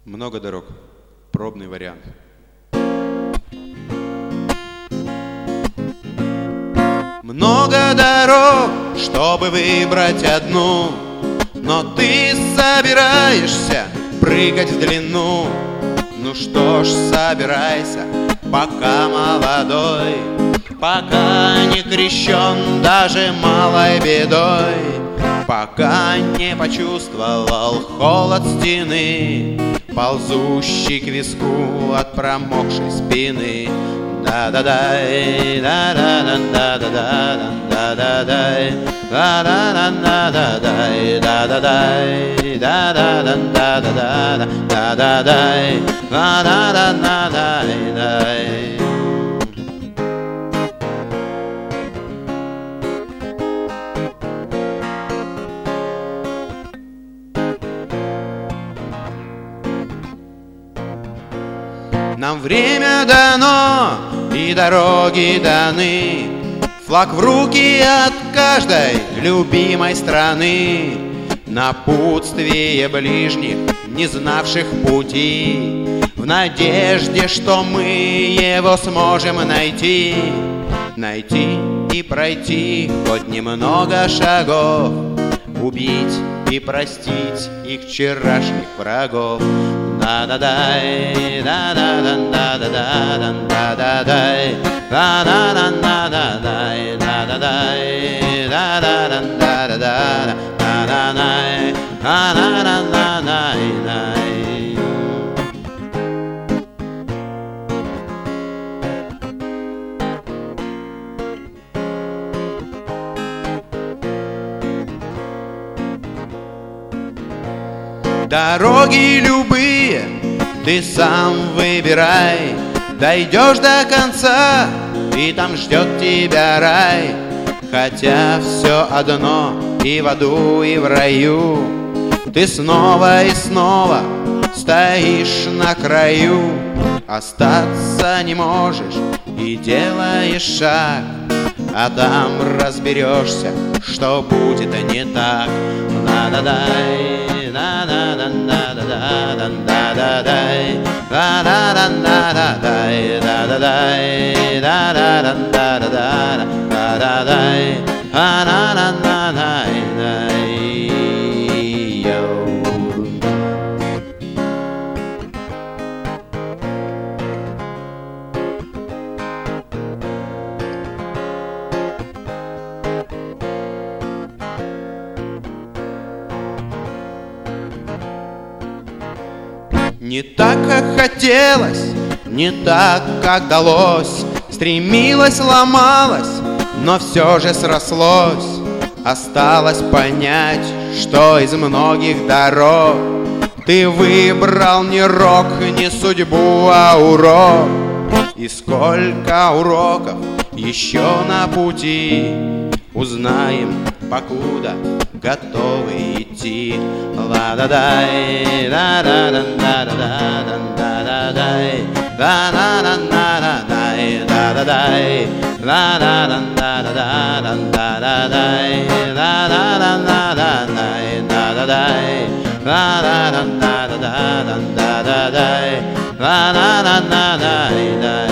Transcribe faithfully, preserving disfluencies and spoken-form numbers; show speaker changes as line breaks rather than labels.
Много дорог. Пробный вариант. Много дорог, чтобы выбрать одну, но ты собираешься прыгать в длину. Ну что ж, собирайся, пока молодой, пока не крещен даже малой бедой, пока не почувствовал холод стены, ползущий к виску от промокшей спины. Да-да-дай, да-да-да-да-да-да, да-да-дай, да-да-да-да-да-дай, да-да-дай, да-да-да-да-да-да, да-да-дай, да-да-да-да-дай. Нам время дано, и дороги даны, флаг в руки от каждой любимой страны, напутствие ближних, не знавших пути, в надежде, что мы его сможем найти, найти и пройти хоть немного шагов, убить и простить их вчерашних врагов. Да-да-дай, да-да-да-да-да-да, да-да-дай, да-да-да-да-да-дай, да-да-дай, да-да-да-да-да-да, да-да-дай, да-да-да-да-дай. Дороги любые ты сам выбирай, дойдешь до конца, и там ждет тебя рай. Хотя все одно и в аду, и в раю, ты снова и снова стоишь на краю. Остаться не можешь и делаешь шаг, а там разберешься, что будет не так. Да-да-дай, да-да-да-да-да-да-да-дай, да-да-да-да-да-дай, да-да-дай, да-да-да-да-да-да-дай, да-да-да-да-дай. Не так, как хотелось, не так, как далось, стремилась, ломалась, но все же срослось. Осталось понять, что из многих дорог ты выбрал не рок, не судьбу, а урок. И сколько уроков еще на пути узнаем, покуда готовы идти. Ла-да-дай, да-да-да-да-да-да-да-дай, да-да-да-да-да-дай, да-да-дай, да-да-да-да-да-да-дай, да-да-да-да-да-дай, да-да-дай, да-да-да-да-да-да-дай, да-да-да-да-дай.